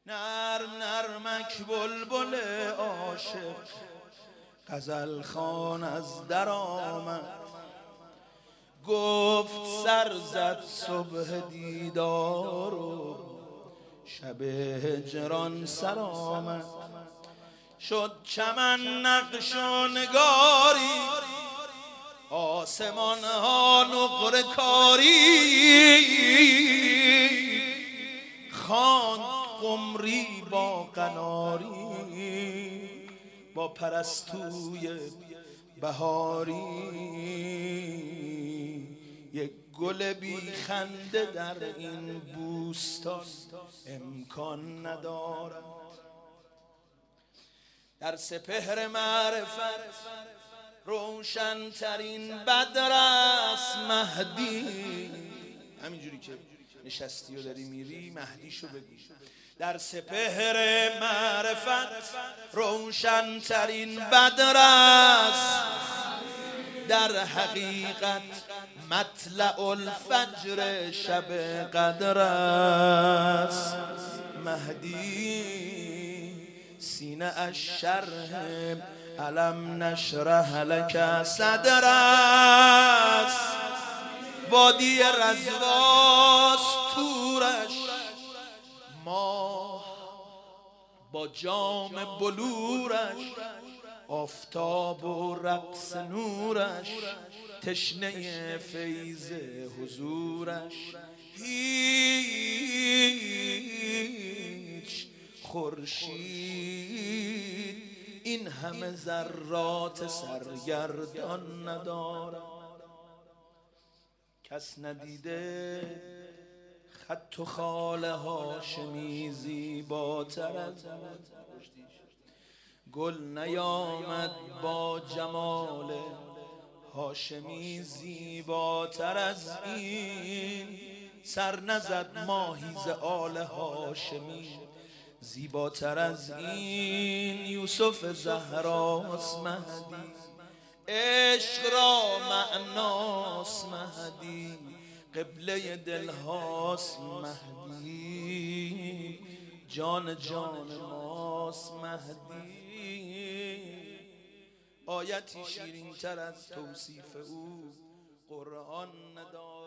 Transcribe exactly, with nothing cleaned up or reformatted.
نرم نرمک بلبل عاشق غزل خوان از در آمد، گفت سر زد صبح دیدار و شب هجران سر آمد. شد چمن نقش و نگاری، آسمان ها نقره کاری، خواند قمری با قناری، با پرستوی بهاری. یک گل بی خنده در این بوستان امکان ندارد. در سپهر معرفت روشن ترین بدر است مهدی. همینجوری که نشستی و داری میری مهدیشو بگو. در سپهر معرفت روشن ترین بدر است، در حقیقت مطلع الفجر شب قدر است. مهدی سینه اش شرح علم نشرح لک صدر است، وادی رزواس تورش ماه با جام بلورش، آفتاب و رقص نورش، تشنه فیض حضورش. هیچ خورشید این همه ذرات سرگردان ندارد. کس ندیده خط و خال هاشمی زیباتر از گل نیامد با جمال هاشمی زیباتر از این. سر نزد ماهی ز آل هاشمی زیباتر از این. یوسف زهراست مهدی، عشق را معناست مهدی، قبله دلهاست مهدی، جان جان ماست مهدی. آیتی شیرین تر از توصیف او قرآن ندارد.